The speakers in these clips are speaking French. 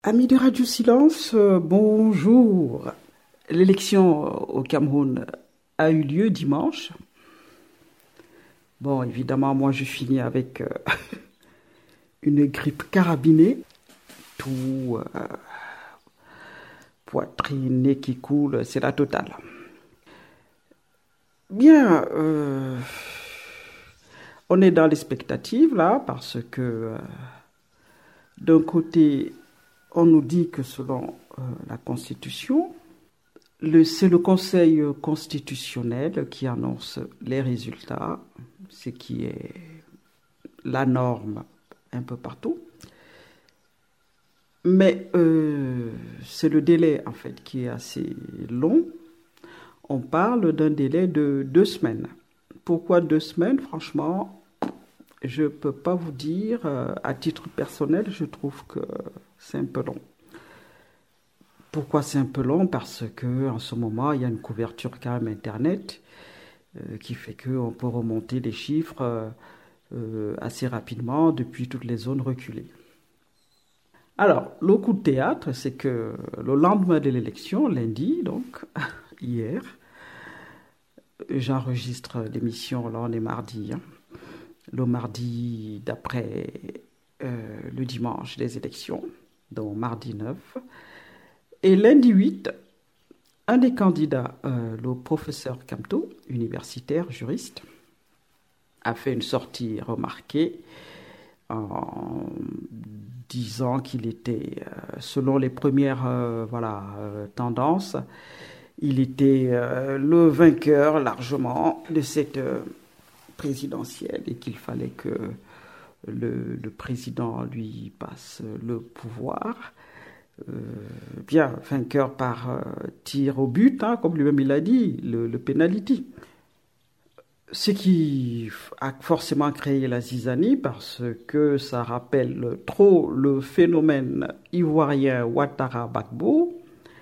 Amis de Radio Silence, bonjour. L'élection au Cameroun a eu lieu dimanche. Bon, évidemment, moi je finis avec une grippe carabinée, tout poitrine, nez qui coule, c'est la totale. Bien, on est dans l'expectative là, parce que d'un côté, on nous dit que selon la Constitution, c'est le Conseil constitutionnel qui annonce les résultats, ce qui est la norme un peu partout. Mais c'est le délai en fait qui est assez long. On parle d'un délai de 2 semaines. Pourquoi 2 semaines? Franchement, je ne peux pas vous dire. À titre personnel, je trouve que c'est un peu long. Pourquoi c'est un peu long? Parce qu'en ce moment, il y a une couverture quand même Internet qui fait qu'on peut remonter les chiffres assez rapidement depuis toutes les zones reculées. Alors, le coup de théâtre, c'est que le lendemain de l'élection, lundi, donc, hier, j'enregistre l'émission, là on est mardi, le mardi d'après le dimanche des élections, donc mardi 9. Et lundi 8, un des candidats, le professeur Kamto, universitaire, juriste, a fait une sortie remarquée en disant qu'il était, selon les premières tendances, il était le vainqueur largement de cette présidentielle et qu'il fallait que le président lui passe le pouvoir. Bien, vainqueur par tir au but, comme lui-même il a dit, le penalty. Ce qui a forcément créé la zizanie parce que ça rappelle trop le phénomène ivoirien Ouattara-Gbagbo,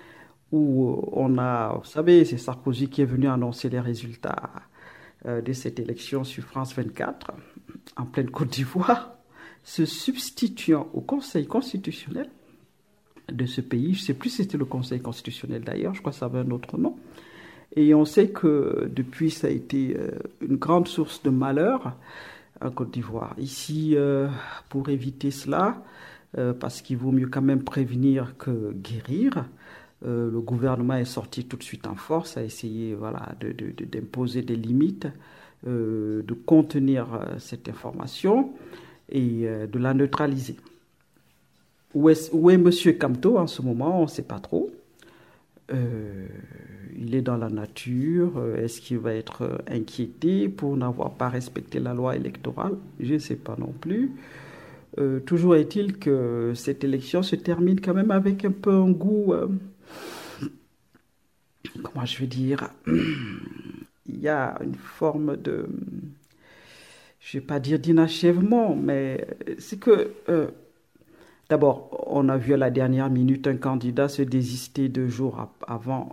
où on a, vous savez, c'est Sarkozy qui est venu annoncer les résultats de cette élection sur France 24, en pleine Côte d'Ivoire, se substituant au Conseil constitutionnel de ce pays. Je ne sais plus si c'était le Conseil constitutionnel d'ailleurs, je crois que ça avait un autre nom. Et on sait que depuis, ça a été une grande source de malheur en Côte d'Ivoire. Ici, pour éviter cela, parce qu'il vaut mieux quand même prévenir que guérir, le gouvernement est sorti tout de suite en force, a essayé d'imposer des limites, de contenir cette information et de la neutraliser. Où est M. Kamto en ce moment? On ne sait pas trop. Il est dans la nature. Est-ce qu'il va être inquiété pour n'avoir pas respecté la loi électorale? Je ne sais pas non plus. Toujours est-il que cette élection se termine quand même avec un peu un goût... comment je vais dire? Il y a une forme de... je ne vais pas dire d'inachèvement, mais c'est que... d'abord, on a vu à la dernière minute un candidat se désister 2 jours avant,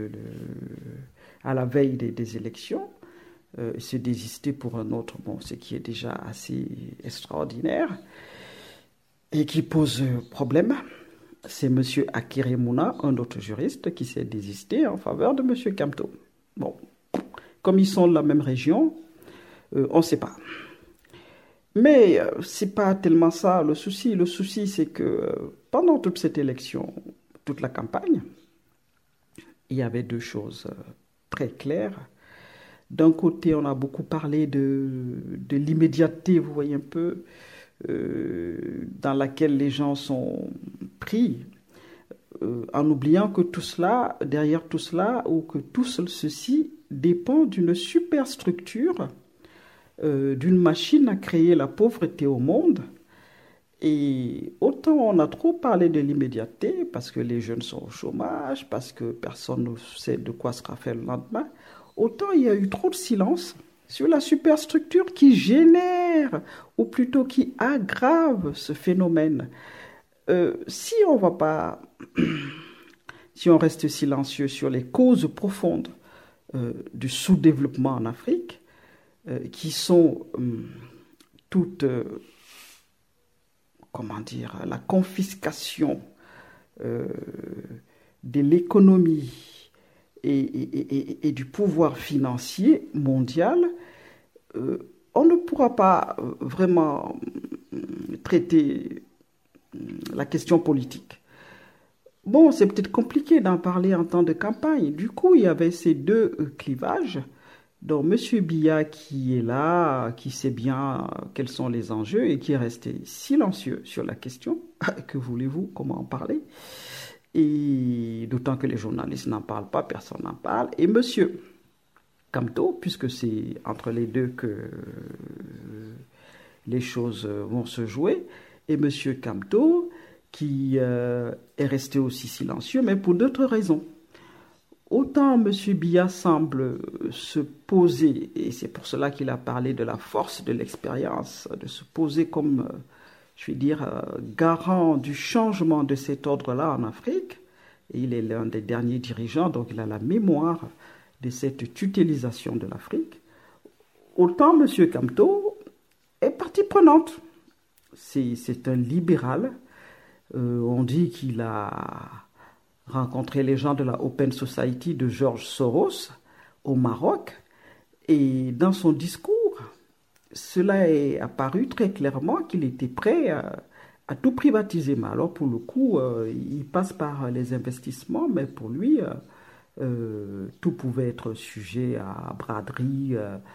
à la veille des élections, se désister pour un autre, ce qui est déjà assez extraordinaire et qui pose problème. C'est M. Akere Mouna, un autre juriste, qui s'est désisté en faveur de M. Kamto. Bon, comme ils sont de la même région, on ne sait pas. Mais c'est pas tellement ça le souci. Le souci, c'est que pendant toute cette élection, toute la campagne, il y avait 2 choses très claires. D'un côté, on a beaucoup parlé de l'immédiateté, vous voyez un peu, dans laquelle les gens sont pris, en oubliant que tout cela, derrière tout cela, ou que tout ceci dépend d'une superstructure, d'une machine à créer la pauvreté au monde. Et autant on a trop parlé de l'immédiateté, parce que les jeunes sont au chômage, parce que personne ne sait de quoi sera fait le lendemain, autant il y a eu trop de silence sur la superstructure qui génère, ou plutôt qui aggrave ce phénomène. Si on va pas, si on reste silencieux sur les causes profondes du sous-développement en Afrique, qui sont toutes, la confiscation euh, de l'économie et du pouvoir financier mondial, on ne pourra pas vraiment traiter la question politique. Bon, c'est peut-être compliqué d'en parler en temps de campagne. Du coup, il y avait ces deux clivages. Donc, M. Biya qui est là, qui sait bien quels sont les enjeux et qui est resté silencieux sur la question. Que voulez-vous, comment en parler? Et d'autant que les journalistes n'en parlent pas, personne n'en parle. Et M. Kamto, puisque c'est entre les deux que les choses vont se jouer, et M. Kamto qui est resté aussi silencieux, mais pour d'autres raisons. Autant M. Biya semble se poser, et c'est pour cela qu'il a parlé de la force de l'expérience, de se poser comme, je vais dire, garant du changement de cet ordre-là en Afrique, et il est l'un des derniers dirigeants, donc il a la mémoire de cette tutélisation de l'Afrique, autant M. Kamto est partie prenante. C'est un libéral. On dit qu'il a rencontré les gens de la Open Society de George Soros au Maroc. Et dans son discours, cela est apparu très clairement qu'il était prêt à tout privatiser. Mais alors pour le coup, il passe par les investissements, mais pour lui, tout pouvait être sujet à braderie,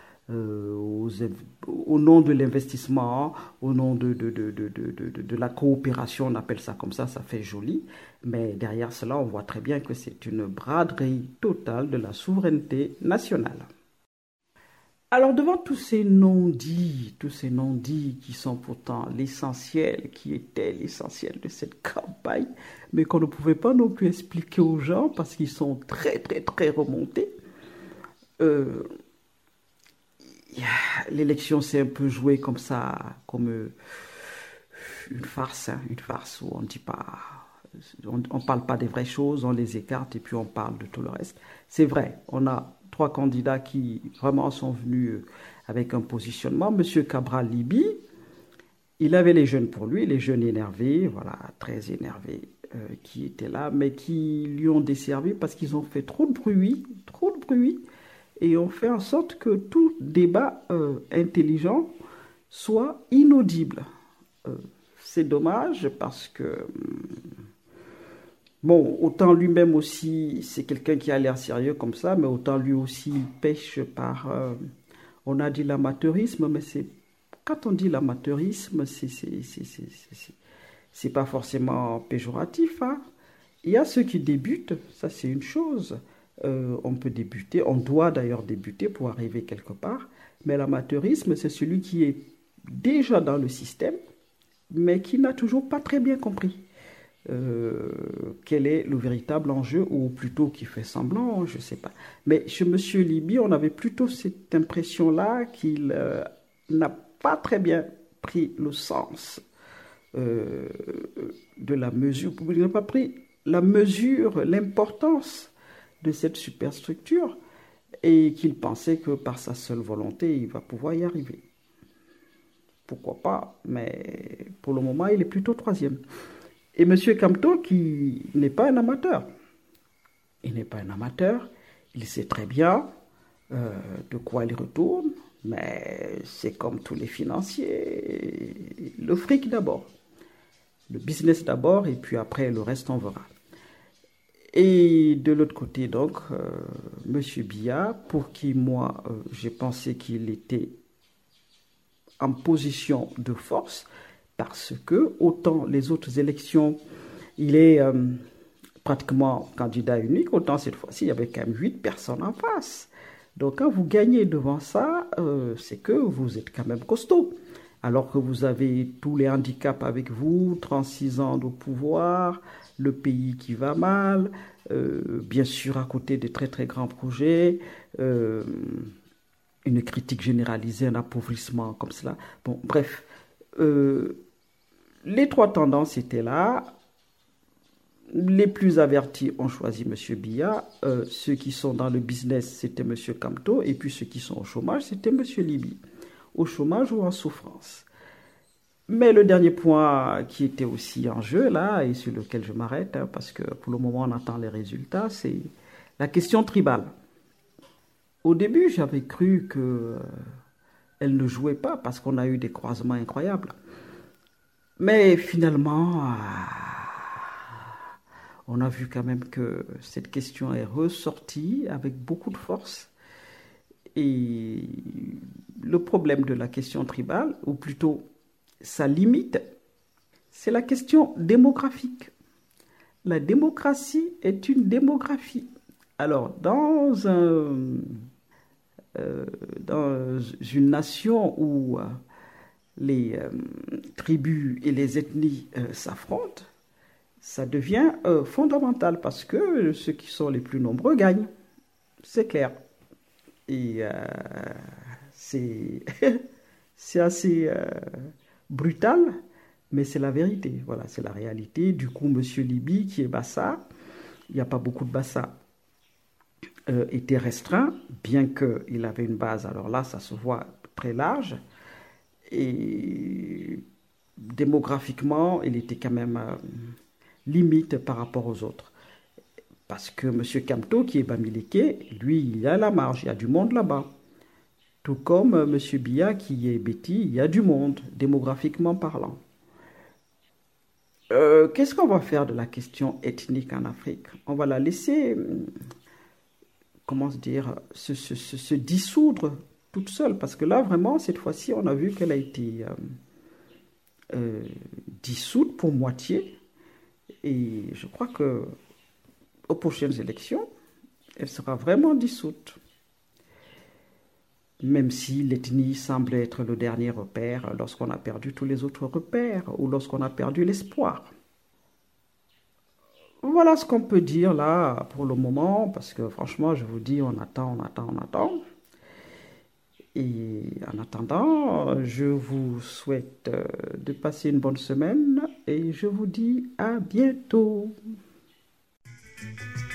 au nom de l'investissement, au nom de la coopération, on appelle ça comme ça fait joli. Mais derrière cela, on voit très bien que c'est une braderie totale de la souveraineté nationale. Alors devant tous ces non-dits qui sont pourtant l'essentiel, qui étaient l'essentiel de cette campagne, mais qu'on ne pouvait pas non plus expliquer aux gens parce qu'ils sont très très très remontés, l'élection s'est un peu jouée comme ça, comme une farce où on dit pas, on parle pas des vraies choses, on les écarte et puis on parle de tout le reste. C'est vrai, on a 3 candidats qui vraiment sont venus avec un positionnement. Monsieur Cabral Libi, il avait les jeunes pour lui, les jeunes énervés, voilà, très énervés, qui étaient là, mais qui lui ont desservi parce qu'ils ont fait trop de bruit, et ont fait en sorte que tout débat intelligent soit inaudible. C'est dommage parce que, bon, autant lui-même aussi, c'est quelqu'un qui a l'air sérieux comme ça, mais autant lui aussi, il pêche par, on a dit l'amateurisme, mais quand on dit l'amateurisme, c'est pas forcément péjoratif, hein. Il y a ceux qui débutent, ça c'est une chose. On peut débuter, on doit d'ailleurs débuter pour arriver quelque part, mais l'amateurisme, c'est celui qui est déjà dans le système, mais qui n'a toujours pas très bien compris quel est le véritable enjeu, ou plutôt qui fait semblant, je ne sais pas. Mais chez M. Libi, on avait plutôt cette impression-là qu'il n'a pas très bien pris le sens de la mesure, il n'a pas pris la mesure, l'importance de cette superstructure, et qu'il pensait que par sa seule volonté, il va pouvoir y arriver. Pourquoi pas, mais pour le moment, il est plutôt 3e. Et M. Kamto, qui n'est pas un amateur, il sait très bien de quoi il retourne, mais c'est comme tous les financiers, le fric d'abord, le business d'abord, et puis après, le reste, on verra. Et de l'autre côté, donc, M. Biya, pour qui, moi, j'ai pensé qu'il était en position de force, parce que, autant les autres élections, il est pratiquement candidat unique, autant cette fois-ci, il y avait quand même 8 personnes en face. Donc, quand vous gagnez devant ça, c'est que vous êtes quand même costaud. Alors que vous avez tous les handicaps avec vous, 36 ans de pouvoir, le pays qui va mal, bien sûr à côté de très très grands projets, une critique généralisée, un appauvrissement comme cela. Bon, bref, les 3 tendances étaient là. Les plus avertis ont choisi M. Biya. Ceux qui sont dans le business, c'était M. Kamto. Et puis ceux qui sont au chômage, c'était M. Libi. Au chômage ou en souffrance. Mais le dernier point qui était aussi en jeu là, et sur lequel je m'arrête, hein, parce que pour le moment on attend les résultats, c'est la question tribale. Au début, j'avais cru que elle ne jouait pas parce qu'on a eu des croisements incroyables. Mais finalement, on a vu quand même que cette question est ressortie avec beaucoup de force. Et le problème de la question tribale, ou plutôt sa limite, c'est la question démographique. La démocratie est une démographie. Alors, dans une nation où les tribus et les ethnies s'affrontent, ça devient fondamental parce que ceux qui sont les plus nombreux gagnent. C'est clair. Et c'est c'est assez brutal, mais c'est la vérité. Voilà, c'est la réalité. Du coup, Monsieur Liby, qui est Bassa, il n'y a pas beaucoup de Bassa, était restreint, bien qu'il avait une base. Alors là, ça se voit très large. Et démographiquement, il était quand même limite par rapport aux autres. Parce que M. Kamto, qui est Bamileke, lui, il y a la marge, il y a du monde là-bas. Tout comme M. Biya, qui est Betty, il y a du monde, démographiquement parlant. Qu'est-ce qu'on va faire de la question ethnique en Afrique? On va la laisser, comment se dire, se dissoudre toute seule. Parce que là, vraiment, cette fois-ci, on a vu qu'elle a été dissoute pour moitié. Et je crois que aux prochaines élections, elle sera vraiment dissoute. Même si l'ethnie semble être le dernier repère lorsqu'on a perdu tous les autres repères ou lorsqu'on a perdu l'espoir. Voilà ce qu'on peut dire là pour le moment, parce que franchement, je vous dis, on attend, on attend, on attend. Et en attendant, je vous souhaite de passer une bonne semaine et je vous dis à bientôt.